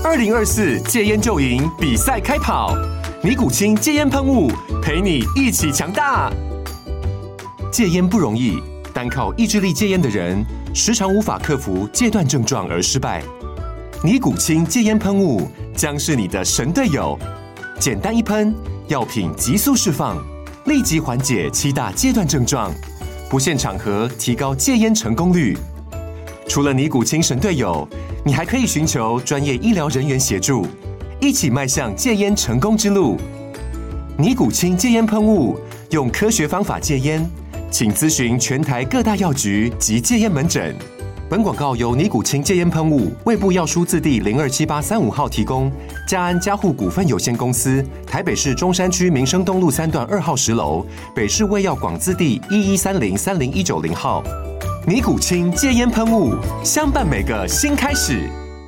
2024戒烟就赢比赛开跑，尼古清戒烟喷雾陪你一起强大。戒烟不容易，单靠意志力戒烟的人，时常无法克服戒断症状而失败。尼古清戒烟喷雾将是你的神队友，简单一喷，药品急速释放，立即缓解7大戒断症状，不限场合提高戒烟成功率。除了尼古清神队友，你还可以寻求专业医疗人员协助，一起迈向戒烟成功之路。尼古清戒烟喷雾，用科学方法戒烟，请咨询全台各大药局及戒烟门诊。本广告由尼古清戒烟喷雾、卫部药书字第027835号提供，嘉安嘉护股份有限公司，台北市中山区民生东路3段2号10楼，北市卫药广字第1130-30190号。尼古清戒烟喷雾，相伴每个新开始。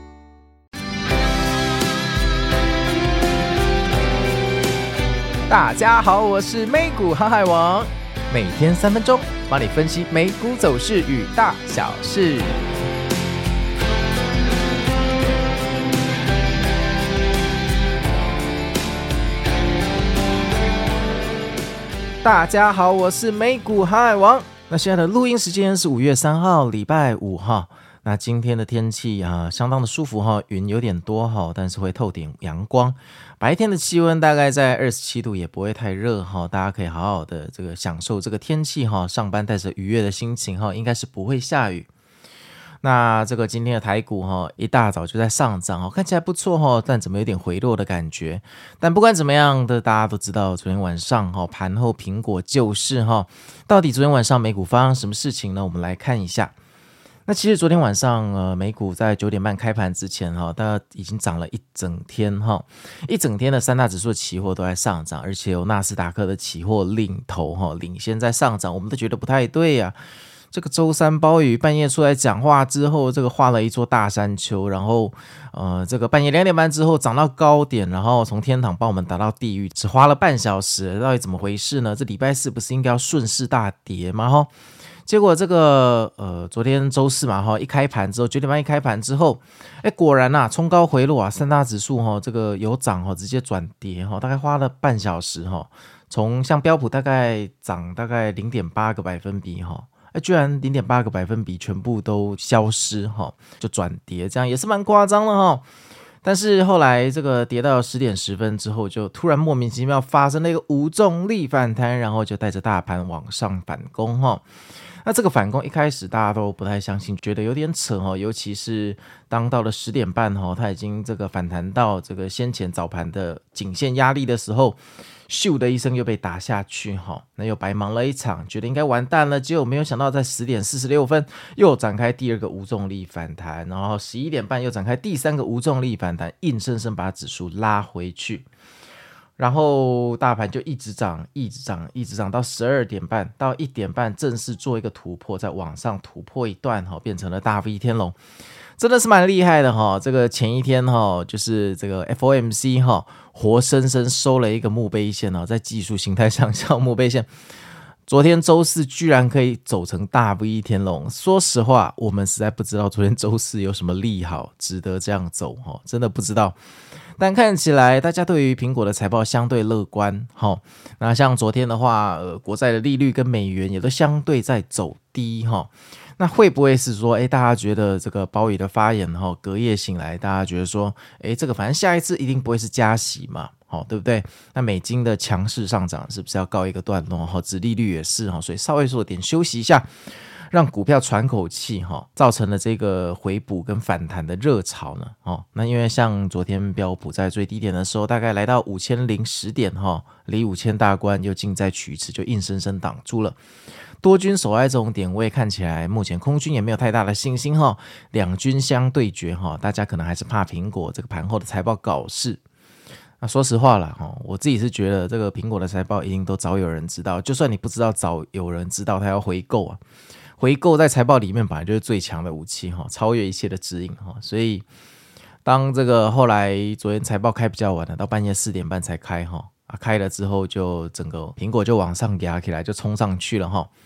大家好，我是美股航海王，每天3分钟，帮你分析美股走势与大小事。大家好，我是美股航海王。那现在的录音时间是5月3号，礼拜五哈。那今天的天气相当的舒服哈，云有点多哈，但是会透点阳光。白天的气温大概在27度，也不会太热哈，大家可以好好的这个享受这个天气哈，上班带着愉悦的心情哈，应该是不会下雨。那这个今天的台股一大早就在上涨看起来不错但怎么有点回落的感觉。但不管怎么样的，大家都知道昨天晚上盘后苹果救市到底昨天晚上美股发生什么事情呢？我们来看一下。那其实昨天晚上美股在9点半开盘之前大家已经涨了一整天一整天的3大指数的期货都在上涨，而且有纳斯达克的期货领头领先在上涨，我们都觉得不太对啊。这个周三鲍宇半夜出来讲话之后，这个画了一座大山丘，然后这个半夜2点半之后涨到高点，然后从天堂帮我们打到地狱，只花了半小时，到底怎么回事呢？这礼拜四不是应该要顺势大跌吗？结果这个昨天周四嘛一开盘之后9点半一开盘之后，果然冲高回落3大指数这个有涨直接转跌大概花了半小时从像标普大概涨大概 0.8 个百分比居然 0.8 个百分比全部都消失就转跌，这样也是蛮夸张的但是后来这个跌到10点10分之后，就突然莫名其妙发生了一个无重力反弹，然后就带着大盘往上反攻那这个反攻一开始大家都不太相信，觉得有点扯尤其是当到了10点半它已经这个反弹到这个先前早盘的颈线压力的时候，咻的一声又被打下去那又白忙了一场，觉得应该完蛋了，结果没有想到在10点46分又展开第二个无重力反弹，然后11点半又展开第3个无重力反弹，硬生生把指数拉回去，然后大盘就一直涨一直涨一直涨到12点半，到1点半正式做一个突破，再往上突破一段变成了大 V 天龙，真的是蛮厉害的这个前一天就是这个 FOMC 活生生收了一个墓碑线在技术形态上叫墓碑线，昨天周四居然可以走成大 V 天龙，说实话我们实在不知道昨天周四有什么利好值得这样走真的不知道。但看起来大家对于苹果的财报相对乐观那像昨天的话国债的利率跟美元也都相对在走低那会不会是说大家觉得这个鲍宇的发言隔夜醒来大家觉得说这个反正下一次一定不会是加息嘛对不对？那美金的强势上涨是不是要告一个段落殖利率也是所以稍微做点休息一下，让股票喘口气造成了这个回补跟反弹的热潮呢那因为像昨天标普在最低点的时候大概来到5010点离5000大关又近在咫尺，就硬生生挡住了。多军守在这种点位，看起来目前空军也没有太大的信心两军相对决大家可能还是怕苹果这个盘后的财报搞事。那说实话啦我自己是觉得这个苹果的财报一定都早有人知道，就算你不知道，早有人知道它要回购回购在财报里面本来就是最强的武器超越一切的指引所以当这个后来昨天财报开比较晚了，到半夜4点半才开开了之后就整个苹果就往上压起来，就冲上去了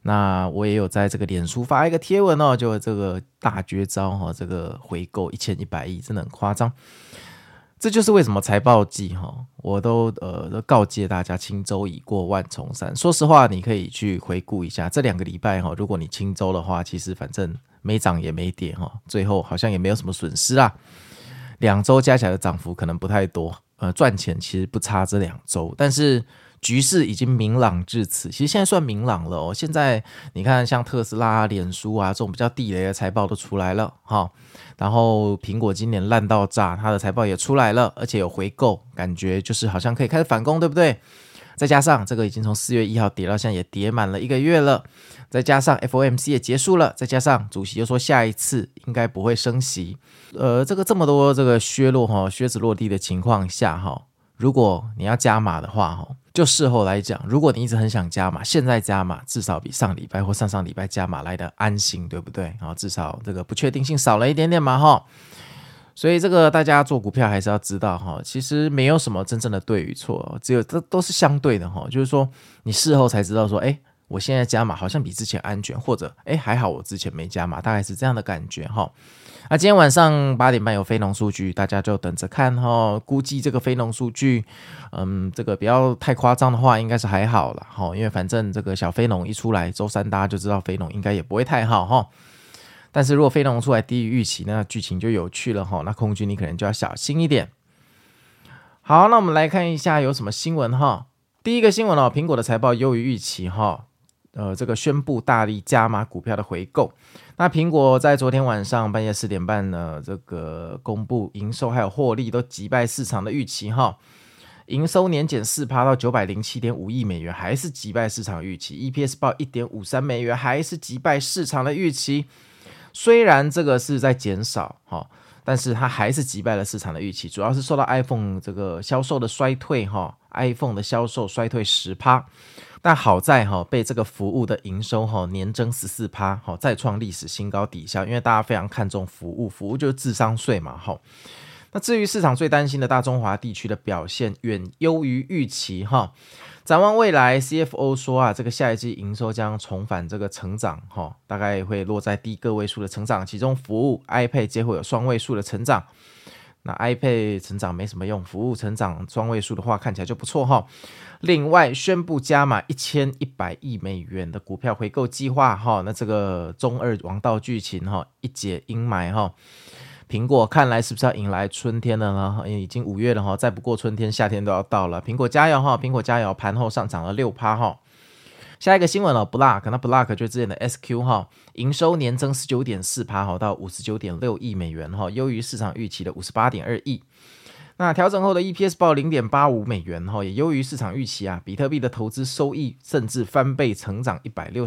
那我也有在这个脸书发一个贴文哦，就这个大绝招这个回购1100亿，真的很夸张。这就是为什么财报季我都告诫大家轻舟已过万重山。说实话，你可以去回顾一下这2个礼拜如果你轻舟的话，其实反正没涨也没跌最后好像也没有什么损失啊。2周加起来的涨幅可能不太多，赚钱其实不差这2周，但是局势已经明朗至此，其实现在算明朗了现在你看像特斯拉、脸书啊这种比较地雷的财报都出来了然后苹果今年烂到炸，它的财报也出来了，而且有回购，感觉就是好像可以开始反攻，对不对？再加上这个已经从4月1号跌到现在也跌满了1个月了，再加上 FOMC 也结束了，再加上主席又说下一次应该不会升息，这么多这个靴子落地的情况下如果你要加码的话就事后来讲，如果你一直很想加码，现在加码至少比上礼拜或上礼拜加码来的安心，对不对？至少这个不确定性少了一点点嘛所以这个大家做股票还是要知道其实没有什么真正的对与错，只有这都是相对的就是说你事后才知道说我现在加码好像比之前安全，或者还好我之前没加码，大概是这样的感觉那今天晚上8点半有非农数据，大家就等着看估计这个非农数据这个不要太夸张的话应该是还好啦因为反正这个小非农一出来，周三大家就知道非农应该也不会太好但是如果非农出来低于预期，那剧情就有趣了那空军你可能就要小心一点。好，那我们来看一下有什么新闻第一个新闻苹果的财报优于预期这个宣布大力加码股票的回购。那苹果在昨天晚上半夜4点半呢，这个公布营收还有获利都击败市场的预期营收年减 4% 到 907.5 亿美元，还是击败市场预期。 EPS 报 1.53 美元，还是击败市场的预期。虽然这个是在减少但是它还是击败了市场的预期，主要是受到 iPhone 这个销售的衰退iPhone 的销售衰退 10%， 但好在被这个服务的营收年增 14%， 再创历史新高抵消，因为大家非常看重服务就是智商税嘛那至于市场最担心的大中华地区的表现远优于预期展望未来 CFO 说这个下一季营收将重返这个成长大概会落在低个位数的成长，其中服务 iPad 皆会有双位数的成长。那 iPad 成长没什么用，服务成长双位数的话看起来就不错另外宣布加码1100亿美元的股票回购计划那这个中二王道剧情一解阴霾苹果看来是不是要迎来春天了呢？已经5月了再不过春天夏天都要到了，苹果加油苹果加油，盘后上涨了 6% 下一个新闻Block， 那 Block 就是之前的 SQ 营收年增 19.4% 到 59.6 亿美元优于市场预期的 58.2 亿。那调整后的 EPS 报 0.85 美元也优于市场预期比特币的投资收益甚至翻倍成长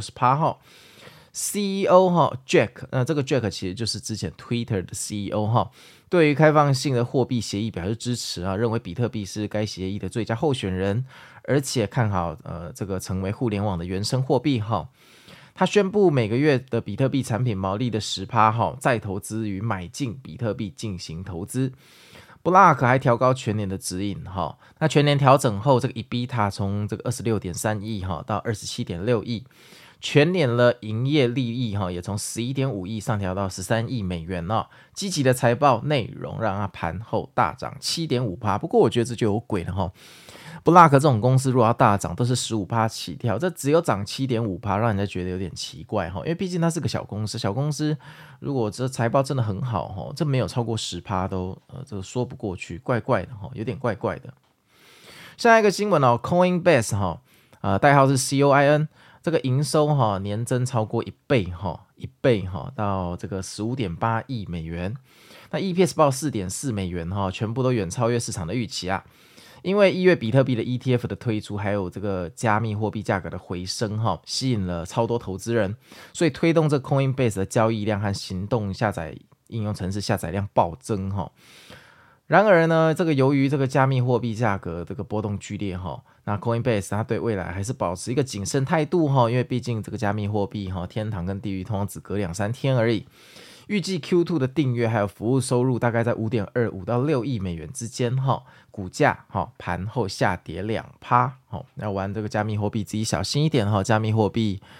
160%CEO Jack， 这个 Jack 其实就是之前 Twitter 的 CEO 对于开放性的货币协议表示支持认为比特币是该协议的最佳候选人，而且看好这个成为互联网的原生货币他宣布每个月的比特币产品毛利的 10% 再投资与买进比特币进行投资。Block 还调高全年的指引那全年调整后，这个 EBITDA 从这个 26.3 亿到 27.6 亿，全年的营业利益也从 11.5 亿上调到13亿美元积极的财报内容让它盘后大涨 7.5%。 不过我觉得这就有鬼了Block 这种公司如果要大涨都是 15% 起跳，这只有涨 7.5%， 让人家觉得有点奇怪因为毕竟它是个小公司，小公司如果这财报真的很好这没有超过 10% 都这个说不过去，怪怪的有点怪怪的。下一个新闻Coinbase代号是 COIN，这个营收年增超过1倍到这个 15.8 亿美元。那 EPS 报 4.4 美元全部都远超越市场的预期因为1月比特币的 ETF 的推出，还有这个加密货币价格的回升吸引了超多投资人，所以推动这 Coinbase 的交易量和行动下载应用程式下载量暴增然而呢，这个由于这个加密货币价格这个波动剧烈那 Coinbase 它对未来还是保持一个谨慎态度因为毕竟这个加密货币天堂跟地狱通常只隔2-3天而已。预计 Q2 的订阅还有服务收入大概在 5.25 到6亿美元之间股价盘后下跌 2%。要玩这个加密货币自己小心一点加密货币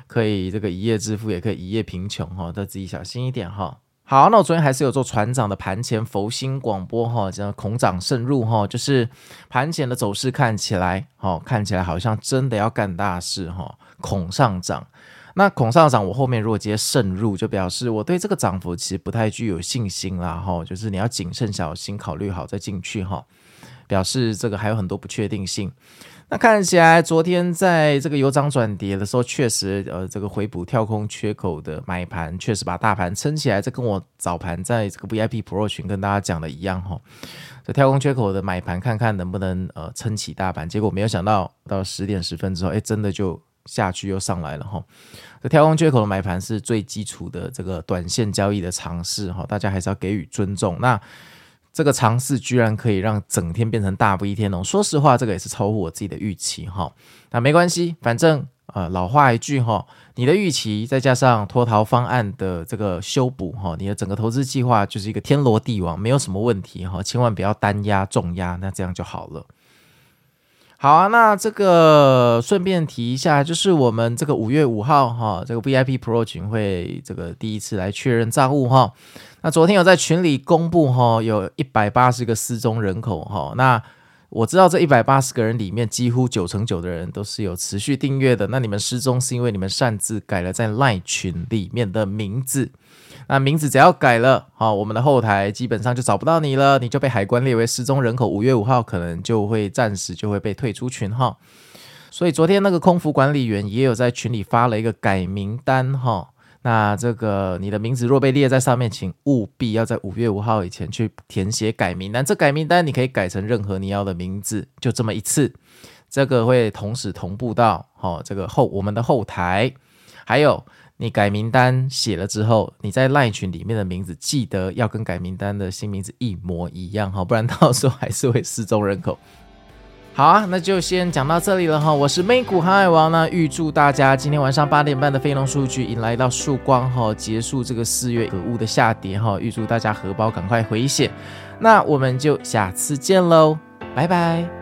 可以这个一夜致富，也可以一夜贫穷哈，都自己小心一点哈。好，那我昨天还是有做船长的盘前佛心广播哈，叫恐涨慎入哈，就是盘前的走势看起来好像真的要干大事哈，恐上涨。那恐上涨，我后面如果直接慎入，就表示我对这个涨幅其实不太具有信心啦哈，就是你要谨慎小心，考虑好再进去哈，表示这个还有很多不确定性。那看起来昨天在这个有涨转跌的时候，确实这个回补跳空缺口的买盘，确实把大盘撑起来。这跟我早盘在这个 VIP Pro 群跟大家讲的一样哈，这跳空缺口的买盘看看能不能撑起大盘。结果没有想到10点10分之后，真的就下去又上来了哈。这跳空缺口的买盘是最基础的这个短线交易的尝试哈，大家还是要给予尊重。那这个尝试居然可以让整天变成大不一天哦！说实话，这个也是超乎我自己的预期哈。那没关系，反正老话一句哈，你的预期再加上脱逃方案的这个修补哈，你的整个投资计划就是一个天罗地网，没有什么问题哈。千万不要单压重压，那这样就好了。好啊，那这个顺便提一下，就是我们这个5月5号哈，这个 VIP Pro 群会这个第一次来确认账户哈。那昨天有在群里公布哈，有180个失踪人口哈。那我知道这180个人里面，几乎99%的人都是有持续订阅的。那你们失踪是因为你们擅自改了在 LINE 群里面的名字。那名字只要改了，我们的后台基本上就找不到你了，你就被海关列为失踪人口。5月5号可能就会暂时就会被退出群哈。所以昨天那个空服管理员也有在群里发了一个改名单哈。那这个你的名字若被列在上面，请务必要在5月5号以前去填写改名单。这改名单你可以改成任何你要的名字，就这么一次。这个会同时同步到这个我们的后台，还有你改名单写了之后，你在 LINE 群里面的名字记得要跟改名单的新名字一模一样，不然到时候还是会失踪人口。好啊，那就先讲到这里了哈。我是美股航海王呢，预祝大家今天晚上8点半的非农数据迎来到曙光哈，结束这个4月可恶的下跌哈，预祝大家荷包赶快回血。那我们就下次见喽，拜拜。